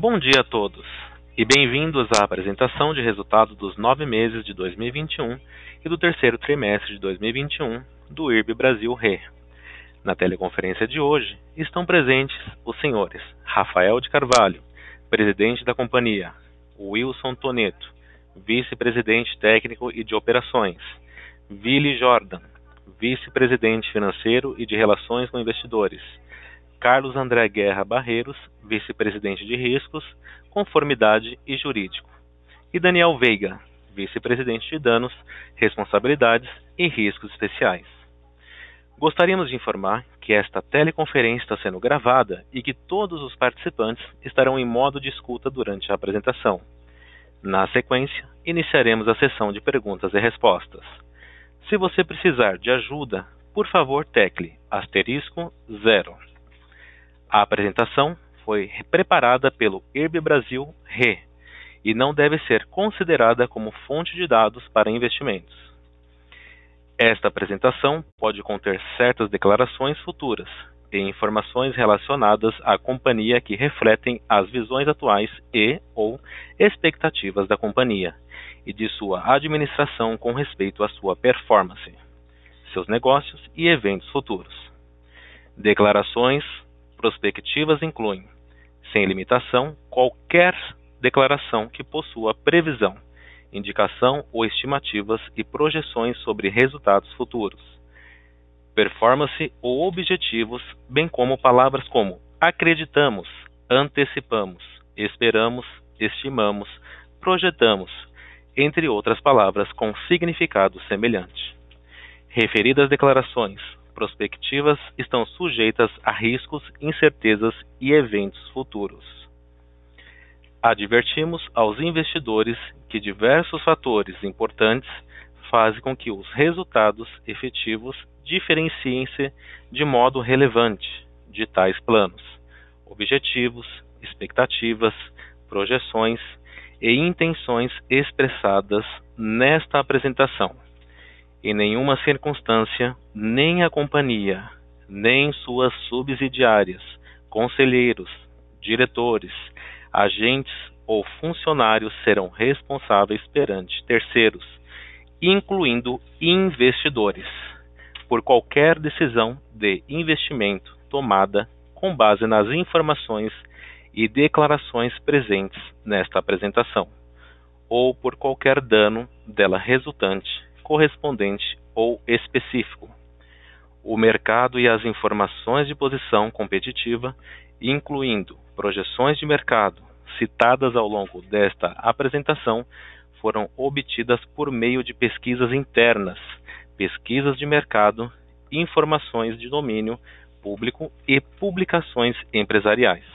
Bom dia a todos e bem-vindos à apresentação de resultados dos 9 meses de 2021 e do terceiro trimestre de 2021 do IRB Brasil RE. Na teleconferência de hoje estão presentes os senhores Rafael de Carvalho, presidente da companhia, Wilson Toneto, vice-presidente técnico e de operações, Willy Jordan, vice-presidente financeiro e de relações com investidores, Carlos André Guerra Barreiros, vice-presidente de riscos, conformidade e jurídico, e Daniel Veiga, vice-presidente de danos, responsabilidades e riscos especiais. Gostaríamos de informar que esta teleconferência está sendo gravada e que todos os participantes estarão em modo de escuta durante a apresentação. Na sequência, iniciaremos a sessão de perguntas e respostas. Se você precisar de ajuda, por favor tecle *0. A apresentação foi preparada pelo IRB Brasil RE e não deve ser considerada como fonte de dados para investimentos. Esta apresentação pode conter certas declarações futuras e informações relacionadas à companhia que refletem as visões atuais e/ou expectativas da companhia e de sua administração com respeito à sua performance, seus negócios e eventos futuros. Declarações prospectivas incluem, sem limitação, qualquer declaração que possua previsão, indicação ou estimativas e projeções sobre resultados futuros, performance ou objetivos, bem como palavras como acreditamos, antecipamos, esperamos, estimamos, projetamos, entre outras palavras com significado semelhante. Referidas declarações prospectivas estão sujeitas a riscos, incertezas e eventos futuros. Advertimos aos investidores que diversos fatores importantes fazem com que os resultados efetivos diferenciem-se de modo relevante de tais planos, objetivos, expectativas, projeções e intenções expressadas nesta apresentação. Em nenhuma circunstância, nem a companhia, nem suas subsidiárias, conselheiros, diretores, agentes ou funcionários serão responsáveis perante terceiros, incluindo investidores, por qualquer decisão de investimento tomada com base nas informações e declarações presentes nesta apresentação, ou por qualquer dano dela resultante, correspondente ou específico. O mercado e as informações de posição competitiva, incluindo projeções de mercado citadas ao longo desta apresentação, foram obtidas por meio de pesquisas internas, pesquisas de mercado, informações de domínio público e publicações empresariais.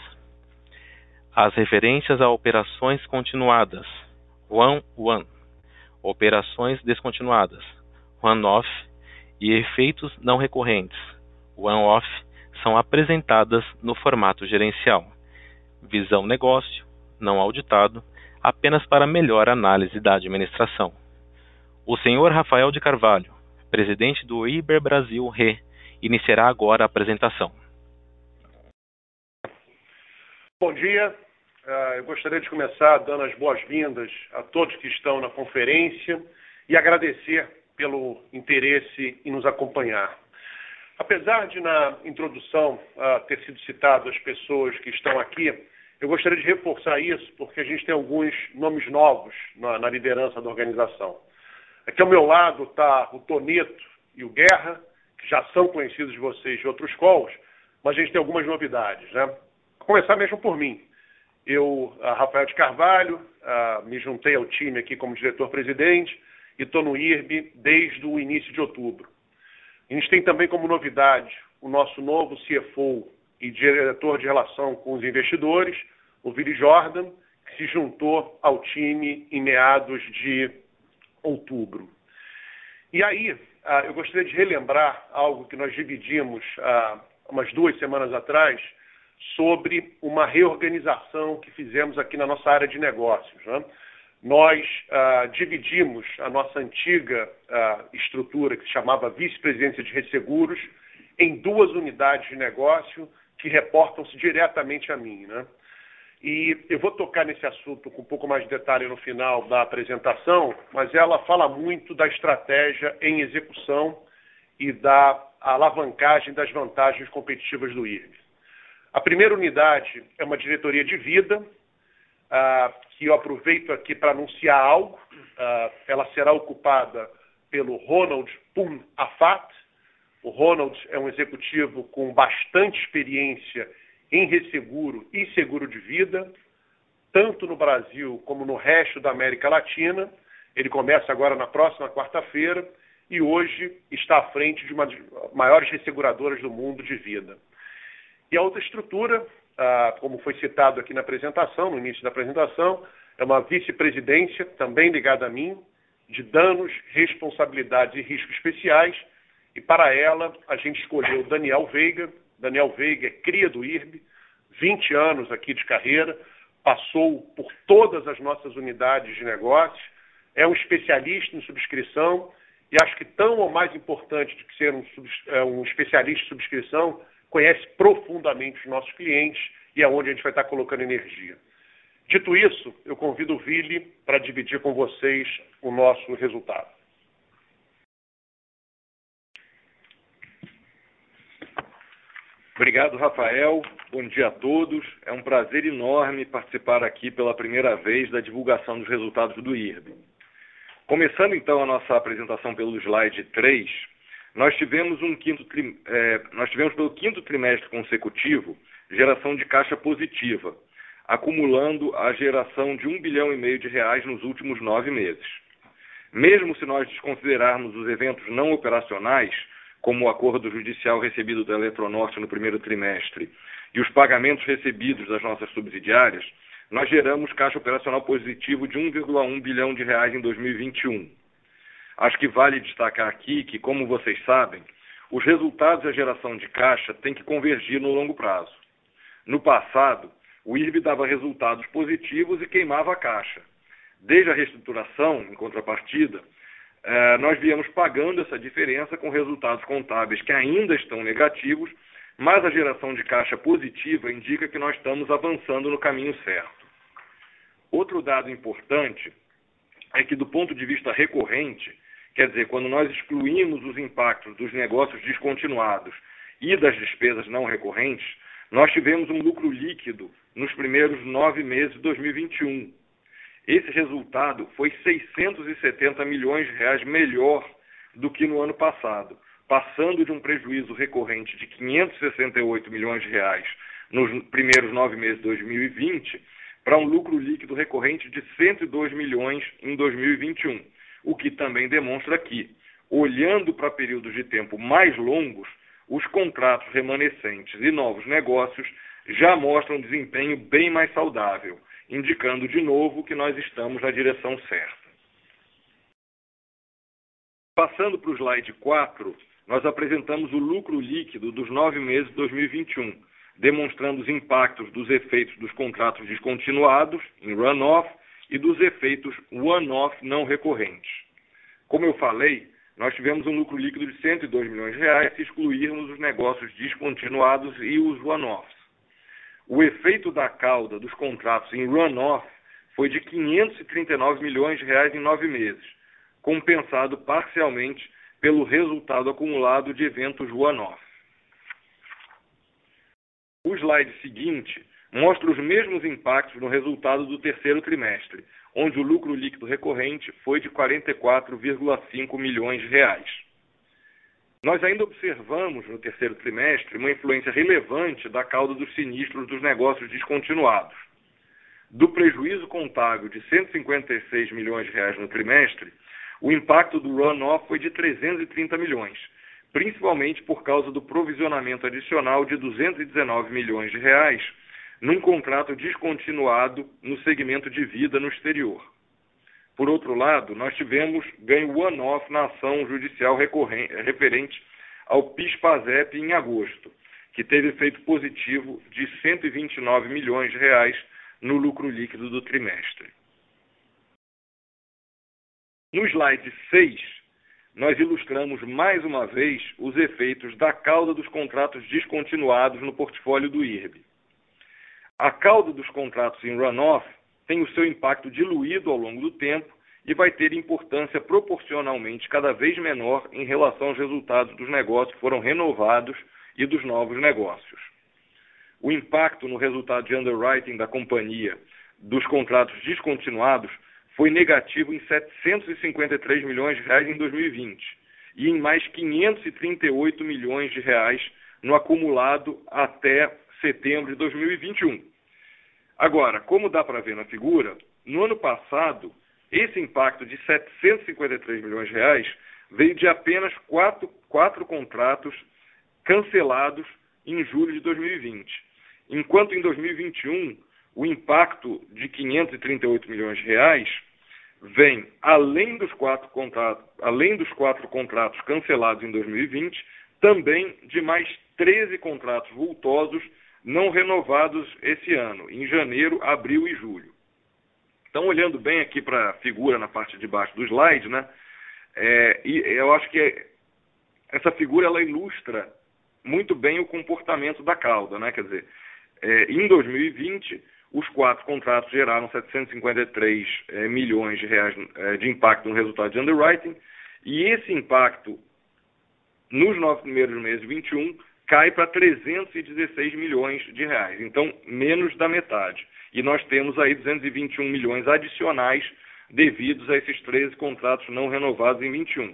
As referências a operações continuadas, one-one, operações descontinuadas, one-off, e efeitos não recorrentes, one-off, são apresentadas no formato gerencial. Visão negócio, não auditado, apenas para melhor análise da administração. O senhor Rafael de Carvalho, presidente do IRB Brasil RE, iniciará agora a apresentação. Bom dia. Eu gostaria de começar dando as boas-vindas a todos que estão na conferência e agradecer pelo interesse em nos acompanhar. Apesar de, na introdução, ter sido citado as pessoas que estão aqui, eu gostaria de reforçar isso porque a gente tem alguns nomes novos na liderança da organização. Aqui ao meu lado está o Toneto e o Guerra, que já são conhecidos de vocês de outros calls, mas a gente tem algumas novidades, né? Vou começar mesmo por mim. Eu, Rafael de Carvalho, me juntei ao time aqui como diretor-presidente e estou no IRB desde o início de outubro. A gente tem também como novidade o nosso novo CFO e diretor de relação com os investidores, o Willy Jordan, que se juntou ao time em meados de outubro. E aí, eu gostaria de relembrar algo que nós dividimos umas 2 semanas atrás, sobre uma reorganização que fizemos aqui na nossa área de negócios, né? Nós dividimos a nossa antiga estrutura, que se chamava Vice-Presidência de Resseguros, em 2 unidades de negócio que reportam-se diretamente a mim, né? E eu vou tocar nesse assunto com um pouco mais de detalhe no final da apresentação, mas ela fala muito da estratégia em execução e da alavancagem das vantagens competitivas do IRB. A primeira unidade é uma diretoria de vida, que eu aproveito aqui para anunciar algo. Ela será ocupada pelo Ronald Pum Afat. O Ronald é um executivo com bastante experiência em resseguro e seguro de vida, tanto no Brasil como no resto da América Latina. Ele começa agora na próxima quarta-feira e hoje está à frente de uma das maiores resseguradoras do mundo de vida. E a outra estrutura, como foi citado aqui na apresentação, no início da apresentação, é uma vice-presidência, também ligada a mim, de danos, responsabilidades e riscos especiais, e para ela a gente escolheu Daniel Veiga. Daniel Veiga é cria do IRB, 20 anos aqui de carreira, passou por todas as nossas unidades de negócios, é um especialista em subscrição, e acho que tão ou mais importante do que ser um especialista em subscrição, conhece profundamente os nossos clientes e é onde a gente vai estar colocando energia. Dito isso, eu convido o Vili para dividir com vocês o nosso resultado. Obrigado, Rafael. Bom dia a todos. É um prazer enorme participar aqui pela primeira vez da divulgação dos resultados do IRB. Começando então a nossa apresentação pelo slide 3, nós tivemos pelo quinto trimestre consecutivo geração de caixa positiva, acumulando a geração de R$1,5 bilhão nos últimos 9 meses. Mesmo se nós desconsiderarmos os eventos não operacionais, como o acordo judicial recebido da Eletronorte no primeiro trimestre e os pagamentos recebidos das nossas subsidiárias, nós geramos caixa operacional positivo de R$1,1 bilhão em 2021. Acho que vale destacar aqui que, como vocês sabem, os resultados e a geração de caixa têm que convergir no longo prazo. No passado, o IRB dava resultados positivos e queimava a caixa. Desde a reestruturação, em contrapartida, nós viemos pagando essa diferença com resultados contábeis que ainda estão negativos, mas a geração de caixa positiva indica que nós estamos avançando no caminho certo. Outro dado importante é que, do ponto de vista recorrente, quer dizer, quando nós excluímos os impactos dos negócios descontinuados e das despesas não recorrentes, nós tivemos um lucro líquido nos primeiros 9 meses de 2021. Esse resultado foi R$670 milhões melhor do que no ano passado, passando de um prejuízo recorrente de R$568 milhões nos primeiros 9 meses de 2020 para um lucro líquido recorrente de R$102 milhões em 2021, o que também demonstra que, olhando para períodos de tempo mais longos, os contratos remanescentes e novos negócios já mostram um desempenho bem mais saudável, indicando de novo que nós estamos na direção certa. Passando para o slide 4, nós apresentamos o lucro líquido dos 9 meses de 2021, demonstrando os impactos dos efeitos dos contratos descontinuados, em run-off, e dos efeitos one-off não recorrentes. Como eu falei, nós tivemos um lucro líquido de R$102 milhões se excluirmos os negócios descontinuados e os one-offs. O efeito da cauda dos contratos em run-off foi de R$539 milhões em 9 meses, compensado parcialmente pelo resultado acumulado de eventos one-off. O slide seguinte mostra os mesmos impactos no resultado do terceiro trimestre, onde o lucro líquido recorrente foi de R$44,5 milhões. Nós ainda observamos no terceiro trimestre uma influência relevante da cauda dos sinistros dos negócios descontinuados. Do prejuízo contábil de R$156 milhões no trimestre, o impacto do run-off foi de R$330 milhões, principalmente por causa do provisionamento adicional de R$219 milhões num contrato descontinuado no segmento de vida no exterior. Por outro lado, nós tivemos ganho one-off na ação judicial referente ao PIS/PASEP em agosto, que teve efeito positivo de R$129 milhões no lucro líquido do trimestre. No slide 6, nós ilustramos mais uma vez os efeitos da cauda dos contratos descontinuados no portfólio do IRB. A cauda dos contratos em runoff tem o seu impacto diluído ao longo do tempo e vai ter importância proporcionalmente cada vez menor em relação aos resultados dos negócios que foram renovados e dos novos negócios. O impacto no resultado de underwriting da companhia dos contratos descontinuados foi negativo em 753 milhões de reais em 2020 e em mais 538 milhões de reais no acumulado até setembro de 2021. Agora, como dá para ver na figura, no ano passado, esse impacto de 753 milhões de reais veio de apenas quatro contratos cancelados em julho de 2020, enquanto em 2021 o impacto de 538 milhões de reais vem, além dos quatro contratos cancelados em 2020, também de mais 13 contratos vultosos não renovados esse ano, em janeiro, abril e julho. Então, olhando bem aqui para a figura na parte de baixo do slide, né, e eu acho que essa figura ela ilustra muito bem o comportamento da cauda, né? Quer dizer, em 2020, os 4 contratos geraram 753 milhões de reais de impacto no resultado de underwriting, e esse impacto, nos 9 primeiros meses de 21, cai para 316 milhões de reais, então menos da metade. E nós temos aí 221 milhões adicionais devidos a esses 13 contratos não renovados em 21.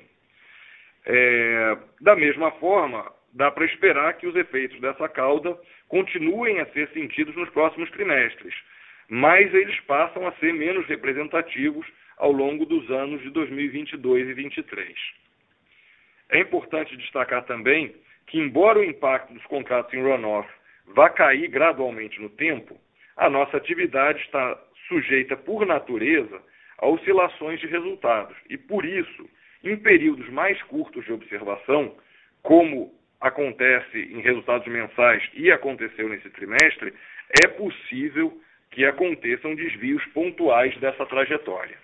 Da mesma forma, dá para esperar que os efeitos dessa cauda continuem a ser sentidos nos próximos trimestres, mas eles passam a ser menos representativos ao longo dos anos de 2022 e 2023. É importante destacar também que, embora o impacto dos contratos em runoff vá cair gradualmente no tempo, a nossa atividade está sujeita, por natureza, a oscilações de resultados. E, por isso, em períodos mais curtos de observação, como acontece em resultados mensais e aconteceu nesse trimestre, é possível que aconteçam desvios pontuais dessa trajetória.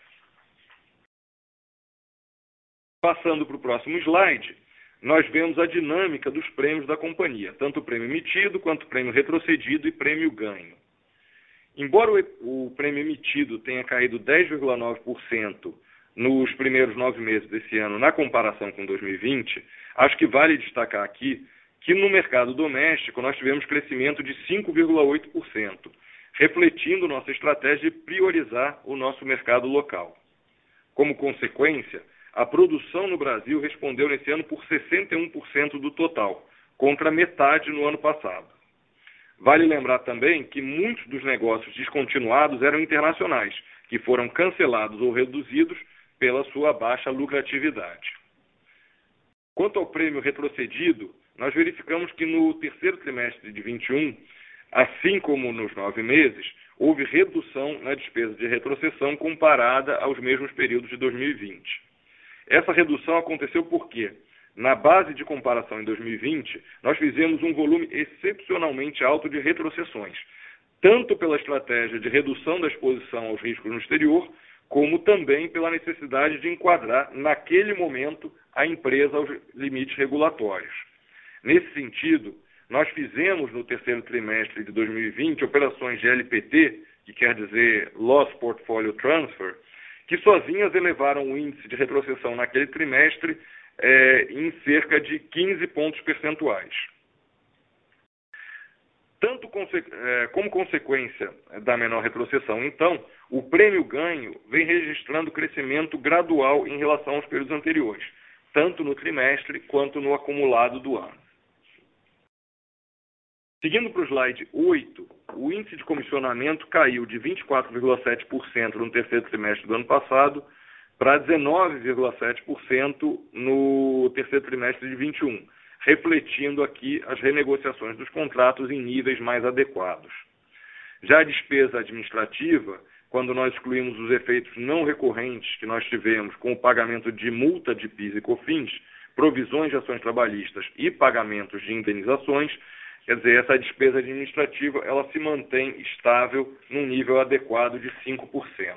Passando para o próximo slide, nós vemos a dinâmica dos prêmios da companhia, tanto o prêmio emitido quanto o prêmio retrocedido e prêmio ganho. Embora o prêmio emitido tenha caído 10,9% nos primeiros 9 meses desse ano na comparação com 2020, acho que vale destacar aqui que no mercado doméstico nós tivemos crescimento de 5,8%, refletindo nossa estratégia de priorizar o nosso mercado local. Como consequência, a produção no Brasil respondeu nesse ano por 61% do total, contra metade no ano passado. Vale lembrar também que muitos dos negócios descontinuados eram internacionais, que foram cancelados ou reduzidos pela sua baixa lucratividade. Quanto ao prêmio retrocedido, nós verificamos que no terceiro trimestre de 21, assim como nos 9 meses, houve redução na despesa de retrocessão comparada aos mesmos períodos de 2020. Essa redução aconteceu porque, na base de comparação em 2020, nós fizemos um volume excepcionalmente alto de retrocessões, tanto pela estratégia de redução da exposição aos riscos no exterior, como também pela necessidade de enquadrar, naquele momento, a empresa aos limites regulatórios. Nesse sentido, nós fizemos no terceiro trimestre de 2020 operações de LPT, que quer dizer Loss Portfolio Transfer, que sozinhas elevaram o índice de retrocessão naquele trimestre em cerca de 15 pontos percentuais. Tanto como consequência da menor retrocessão, então, o prêmio ganho vem registrando crescimento gradual em relação aos períodos anteriores, tanto no trimestre quanto no acumulado do ano. Seguindo para o slide 8, o índice de comissionamento caiu de 24,7% no terceiro trimestre do ano passado para 19,7% no terceiro trimestre de 21, refletindo aqui as renegociações dos contratos em níveis mais adequados. Já a despesa administrativa, quando nós excluímos os efeitos não recorrentes que nós tivemos com o pagamento de multa de PIS e COFINS, provisões de ações trabalhistas e pagamentos de indenizações, quer dizer, essa despesa administrativa ela se mantém estável num nível adequado de 5%.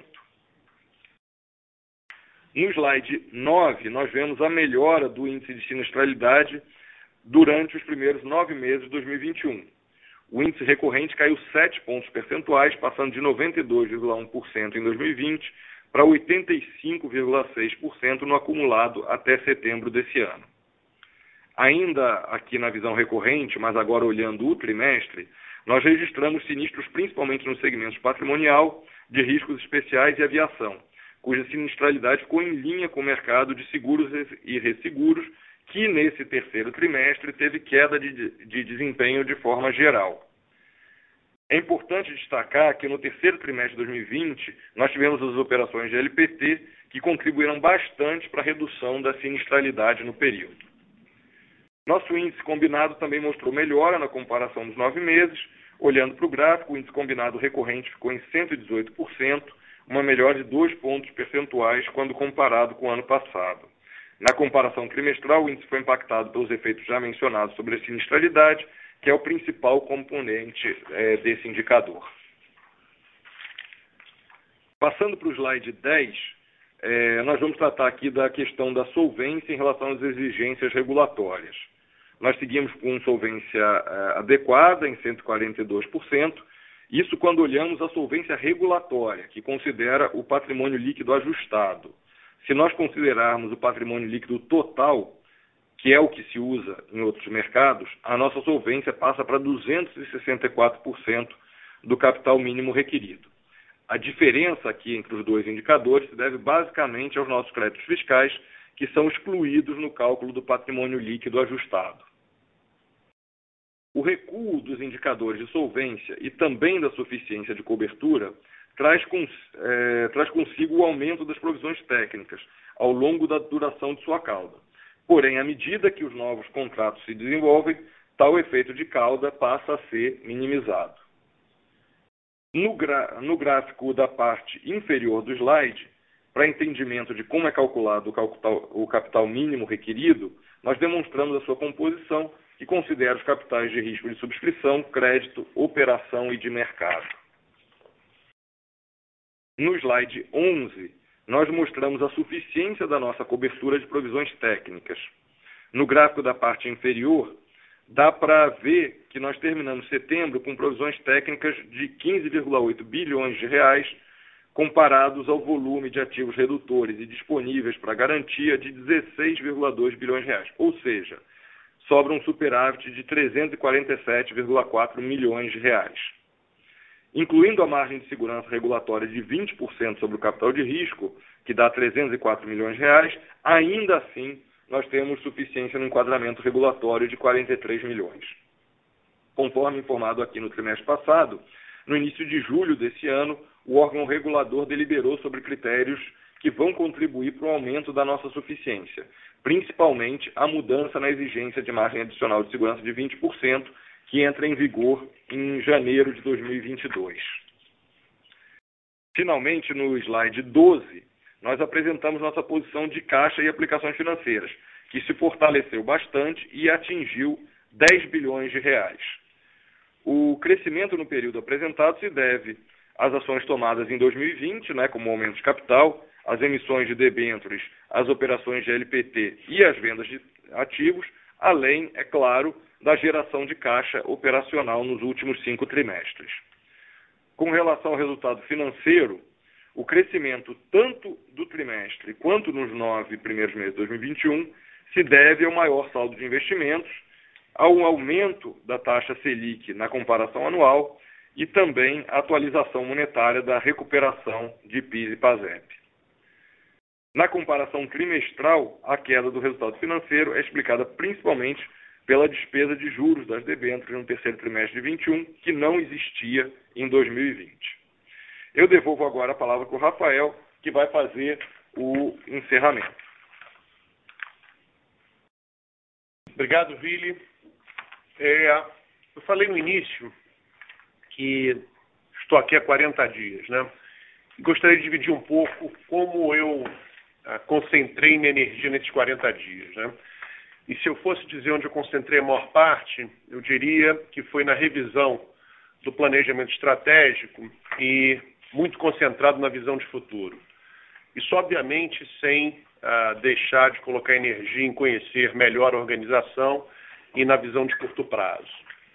No slide 9, nós vemos a melhora do índice de sinistralidade durante os primeiros 9 meses de 2021. o índice recorrente caiu 7 pontos percentuais, passando de 92,1% em 2020 para 85,6% no acumulado até setembro desse ano. Ainda aqui na visão recorrente, mas agora olhando o trimestre, nós registramos sinistros principalmente nos segmentos patrimonial, de riscos especiais e aviação, cuja sinistralidade ficou em linha com o mercado de seguros e resseguros, que nesse terceiro trimestre teve queda de desempenho de forma geral. É importante destacar que no terceiro trimestre de 2020, nós tivemos as operações de LPT que contribuíram bastante para a redução da sinistralidade no período. Nosso índice combinado também mostrou melhora na comparação dos 9 meses. Olhando para o gráfico, o índice combinado recorrente ficou em 118%, uma melhora de 2 pontos percentuais quando comparado com o ano passado. Na comparação trimestral, o índice foi impactado pelos efeitos já mencionados sobre a sinistralidade, que é o principal componente desse indicador. Passando para o slide 10, nós vamos tratar aqui da questão da solvência em relação às exigências regulatórias. Nós seguimos com solvência adequada, em 142%, isso quando olhamos a solvência regulatória, que considera o patrimônio líquido ajustado. Se nós considerarmos o patrimônio líquido total, que é o que se usa em outros mercados, a nossa solvência passa para 264% do capital mínimo requerido. A diferença aqui entre os dois indicadores se deve basicamente aos nossos créditos fiscais, que são excluídos no cálculo do patrimônio líquido ajustado. O recuo dos indicadores de solvência e também da suficiência de cobertura traz consigo o aumento das provisões técnicas ao longo da duração de sua cauda. Porém, à medida que os novos contratos se desenvolvem, tal efeito de cauda passa a ser minimizado. No gráfico da parte inferior do slide, para entendimento de como é calculado o capital mínimo requerido, nós demonstramos a sua composição, que considera os capitais de risco de subscrição, crédito, operação e de mercado. No slide 11, nós mostramos a suficiência da nossa cobertura de provisões técnicas. No gráfico da parte inferior, dá para ver que nós terminamos setembro com provisões técnicas de 15,8 bilhões de reais, comparados ao volume de ativos redutores e disponíveis para garantia de 16,2 bilhões de reais. Ou seja, sobra um superávit de 347,4 milhões de reais. Incluindo a margem de segurança regulatória de 20% sobre o capital de risco, que dá 304 milhões de reais, ainda assim nós temos suficiência no enquadramento regulatório de 43 milhões. Conforme informado aqui no trimestre passado, no início de julho desse ano, o órgão regulador deliberou sobre critérios que vão contribuir para o aumento da nossa suficiência, principalmente a mudança na exigência de margem adicional de segurança de 20%, que entra em vigor em janeiro de 2022. Finalmente, no slide 12, nós apresentamos nossa posição de caixa e aplicações financeiras, que se fortaleceu bastante e atingiu 10 bilhões de reais. O crescimento no período apresentado se deve às ações tomadas em 2020, como aumento de capital, as emissões de debêntures, as operações de LPT e as vendas de ativos, além, é claro, da geração de caixa operacional nos últimos 5 trimestres. Com relação ao resultado financeiro, o crescimento tanto do trimestre quanto nos 9 primeiros meses de 2021 se deve ao maior saldo de investimentos, ao aumento da taxa Selic na comparação anual e também à atualização monetária da recuperação de PIS e PASEP. Na comparação trimestral, a queda do resultado financeiro é explicada principalmente pela despesa de juros das debêntures no terceiro trimestre de 2021, que não existia em 2020. Eu devolvo agora a palavra para o Rafael, que vai fazer o encerramento. Obrigado, Vili. Eu falei no início que estou aqui há 40 dias, E gostaria de dividir um pouco como eu concentrei minha energia nesses 40 dias, E se eu fosse dizer onde eu concentrei a maior parte, eu diria que foi na revisão do planejamento estratégico e muito concentrado na visão de futuro. Isso, obviamente, sem deixar de colocar energia em conhecer melhor a organização e na visão de curto prazo.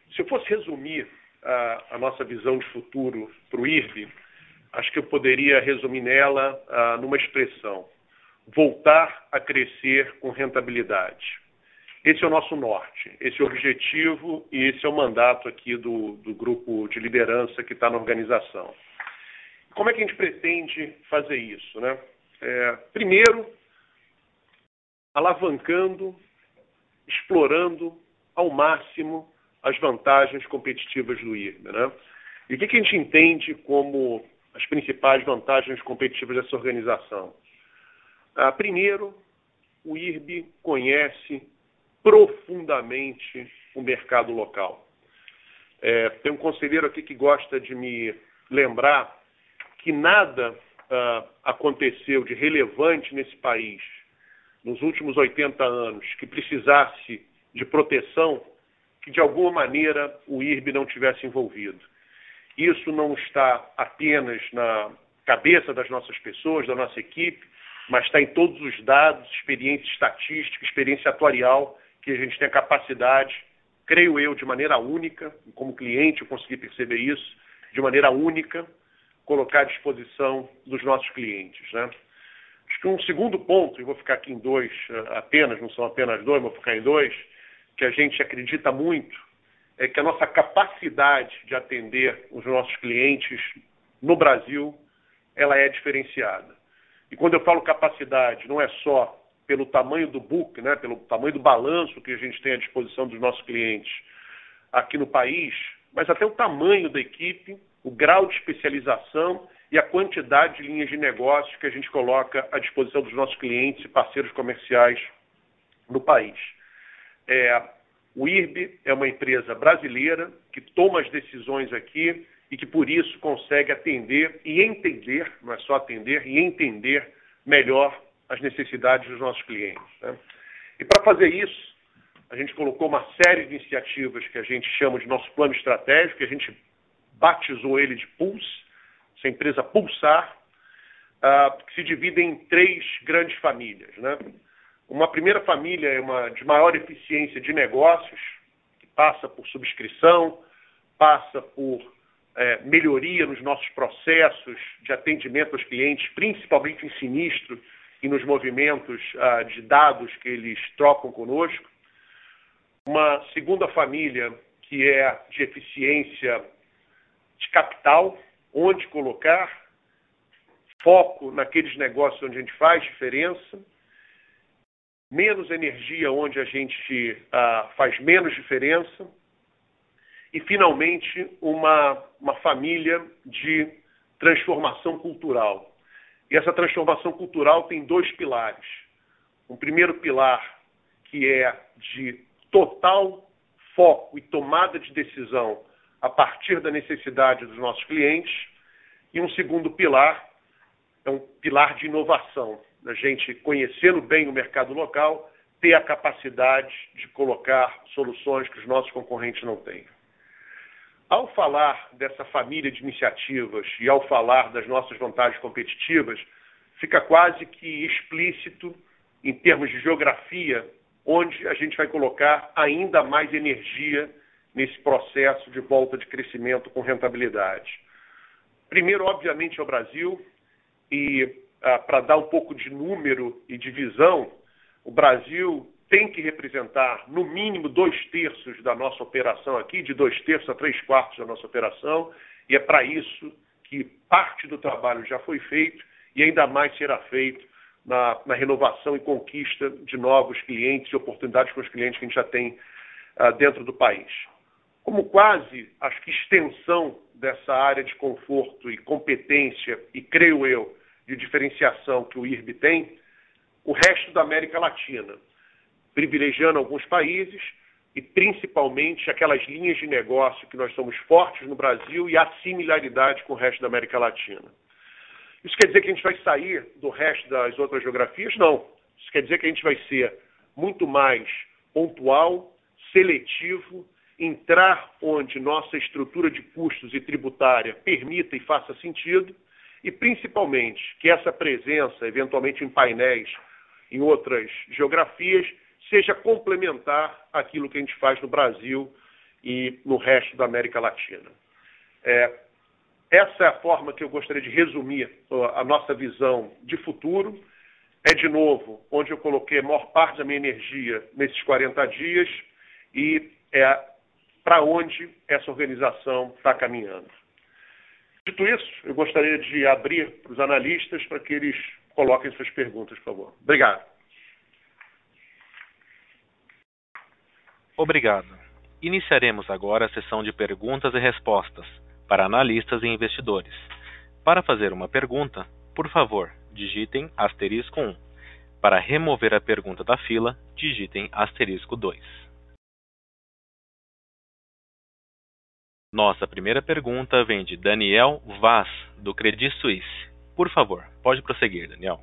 Se eu fosse resumir a nossa visão de futuro para o IRB, acho que eu poderia resumir nela numa expressão: voltar a crescer com rentabilidade. Esse é o nosso norte, esse é o objetivo e esse é o mandato aqui do grupo de liderança que está na organização. Como é que a gente pretende fazer isso, né? Primeiro, alavancando, explorando ao máximo as vantagens competitivas do IRB, né? E o que a gente entende como as principais vantagens competitivas dessa organização? Primeiro, o IRB conhece profundamente o mercado local. Tem um conselheiro aqui que gosta de me lembrar que nada aconteceu de relevante nesse país nos últimos 80 anos que precisasse de proteção que de alguma maneira o IRB não tivesse envolvido. Isso não está apenas na cabeça das nossas pessoas, da nossa equipe, mas está em todos os dados, experiência estatística, experiência atuarial, que a gente tem a capacidade, creio eu, de maneira única, como cliente eu consegui perceber isso, de maneira única, colocar à disposição dos nossos clientes, né? Acho que um segundo ponto, e vou ficar aqui em dois apenas, não são apenas dois, vou ficar em dois, que a gente acredita muito, é que a nossa capacidade de atender os nossos clientes no Brasil, ela é diferenciada. E quando eu falo capacidade, não é só pelo tamanho do book, né, pelo tamanho do balanço que a gente tem à disposição dos nossos clientes aqui no país, mas até o tamanho da equipe, o grau de especialização e a quantidade de linhas de negócio que a gente coloca à disposição dos nossos clientes e parceiros comerciais no país. O IRB é uma empresa brasileira que toma as decisões aqui e que, por isso, consegue atender e entender, não é só atender, e entender melhor as necessidades dos nossos clientes, né? E para fazer isso, a gente colocou uma série de iniciativas que a gente chama de nosso plano estratégico, que a gente batizou ele de Pulse, essa empresa Pulsar, que se divide em 3 grandes famílias, né? Uma primeira família é uma de maior eficiência de negócios, que passa por subscrição, passa por melhoria nos nossos processos de atendimento aos clientes, principalmente em sinistro e nos movimentos de dados que eles trocam conosco. Uma segunda família que é de eficiência de capital, onde colocar, foco naqueles negócios onde a gente faz diferença, menos energia onde a gente faz menos diferença, e, finalmente, uma família de transformação cultural. E essa transformação cultural tem 2 pilares. Um primeiro pilar que é de total foco e tomada de decisão a partir da necessidade dos nossos clientes, e um segundo pilar é um pilar de inovação. A gente, conhecendo bem o mercado local, ter a capacidade de colocar soluções que os nossos concorrentes não têm. Ao falar dessa família de iniciativas e ao falar das nossas vantagens competitivas, fica quase que explícito, em termos de geografia, onde a gente vai colocar ainda mais energia nesse processo de volta de crescimento com rentabilidade. Primeiro, obviamente, é o Brasil, e para dar um pouco de número e de visão, o Brasil tem que representar, no mínimo, 2/3 da nossa operação aqui, de 2/3 a 3/4 da nossa operação, e é para isso que parte do trabalho já foi feito e ainda mais será feito na renovação e conquista de novos clientes e oportunidades com os clientes que a gente já tem dentro do país. Como quase, acho que extensão dessa área de conforto e competência, e creio eu, de diferenciação que o IRB tem, o resto da América Latina, privilegiando alguns países e principalmente aquelas linhas de negócio que nós somos fortes no Brasil e a similaridade com o resto da América Latina. Isso quer dizer que a gente vai sair do resto das outras geografias? Não. Isso quer dizer que a gente vai ser muito mais pontual, seletivo, entrar onde nossa estrutura de custos e tributária permita e faça sentido, e principalmente que essa presença, eventualmente em painéis em outras geografias, seja complementar aquilo que a gente faz no Brasil e no resto da América Latina. Essa é a forma que eu gostaria de resumir a nossa visão de futuro. É, de novo, onde eu coloquei a maior parte da minha energia nesses 40 dias e é para onde essa organização está caminhando. Dito isso, eu gostaria de abrir para os analistas para que eles coloquem suas perguntas, por favor. Obrigado. Obrigado. Iniciaremos agora a sessão de perguntas e respostas para analistas e investidores. Para fazer uma pergunta, por favor, digitem *1. Para remover a pergunta da fila, digitem *2. Nossa primeira pergunta vem de Daniel Vaz, do Credit Suisse. Por favor, pode prosseguir, Daniel.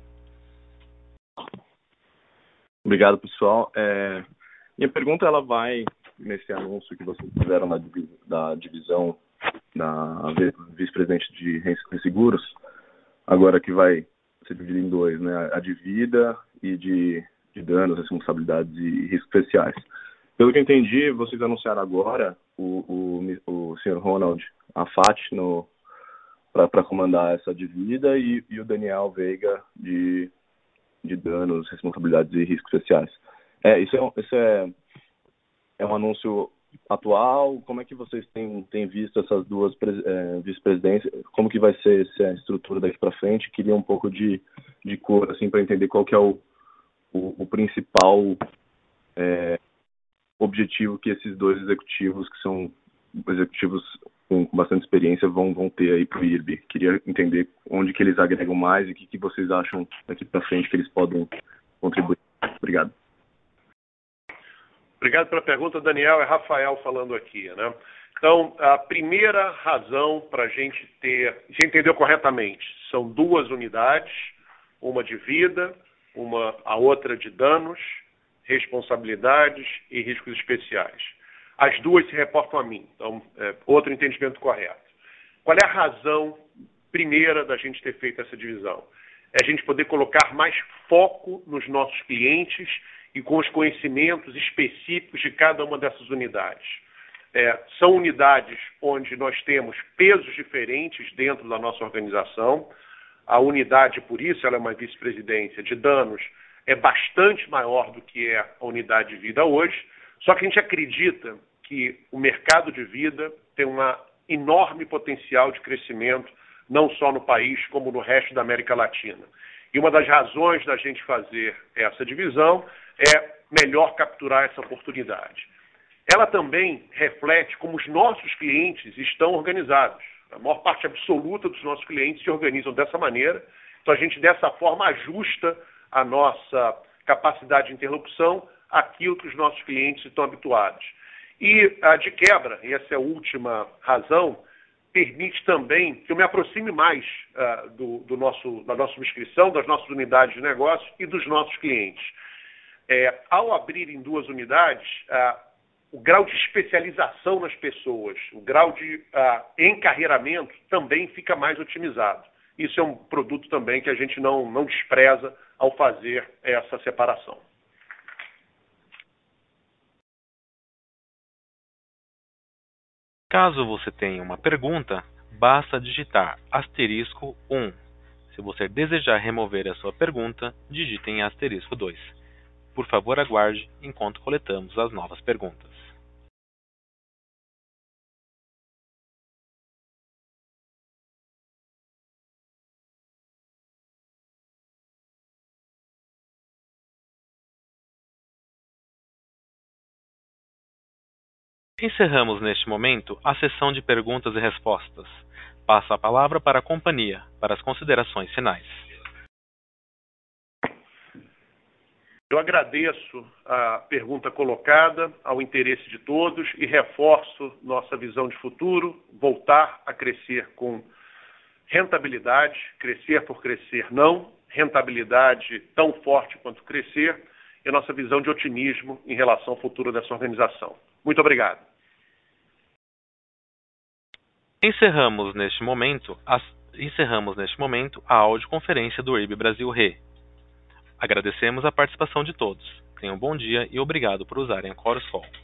Obrigado, pessoal. Minha pergunta ela vai nesse anúncio que vocês fizeram da divisão da vice-presidente de seguros, agora que vai ser dividido em dois, né? A de vida e de danos, responsabilidades e riscos especiais. Pelo que eu entendi, vocês anunciaram agora o Sr. Ronald Afat para comandar essa de vida e o Daniel Veiga de danos, responsabilidades e riscos especiais. Isso é um anúncio atual? Como é que vocês têm visto essas duas vice-presidências? Como que vai ser essa estrutura daqui para frente? Queria um pouco de cor, assim, para entender qual que é o principal objetivo que esses dois executivos, que são executivos com bastante experiência, vão ter aí para o IRB. Queria entender onde que eles agregam mais e o que vocês acham daqui para frente que eles podem contribuir. Obrigado. Obrigado pela pergunta, Daniel. É Rafael falando aqui, né? Então, a primeira razão para a gente se entendeu corretamente, são duas unidades, uma de vida, a outra de danos, responsabilidades e riscos especiais. As duas se reportam a mim, então, outro entendimento correto. Qual é a razão primeira da gente ter feito essa divisão? É a gente poder colocar mais foco nos nossos clientes e com os conhecimentos específicos de cada uma dessas unidades. São unidades onde nós temos pesos diferentes dentro da nossa organização. A unidade, por isso, ela é uma vice-presidência de danos, é bastante maior do que é a unidade de vida hoje, só que a gente acredita que o mercado de vida tem um enorme potencial de crescimento, não só no país, como no resto da América Latina. E uma das razões da gente fazer essa divisão é melhor capturar essa oportunidade. Ela também reflete como os nossos clientes estão organizados. A maior parte absoluta dos nossos clientes se organizam dessa maneira, então a gente dessa forma ajusta a nossa capacidade de interlocução àquilo que os nossos clientes estão habituados. E, de quebra, e essa é a última razão, permite também que eu me aproxime mais da nossa subscrição, das nossas unidades de negócio e dos nossos clientes. Ao abrir em duas unidades, o grau de especialização nas pessoas, o grau de encarreiramento também fica mais otimizado. Isso é um produto também que a gente não despreza ao fazer essa separação. Caso você tenha uma pergunta, basta digitar *1. Se você desejar remover a sua pergunta, digitem *2. Por favor, aguarde enquanto coletamos as novas perguntas. Encerramos neste momento a sessão de perguntas e respostas. Passo a palavra para a companhia, para as considerações finais. Eu agradeço a pergunta colocada, ao interesse de todos e reforço nossa visão de futuro, voltar a crescer com rentabilidade, crescer por crescer não, rentabilidade tão forte quanto crescer, e a nossa visão de otimismo em relação ao futuro dessa organização. Muito obrigado. Encerramos neste momento a audioconferência do IRB Brasil Re. Agradecemos a participação de todos. Tenham um bom dia e obrigado por usarem a Chorus Call.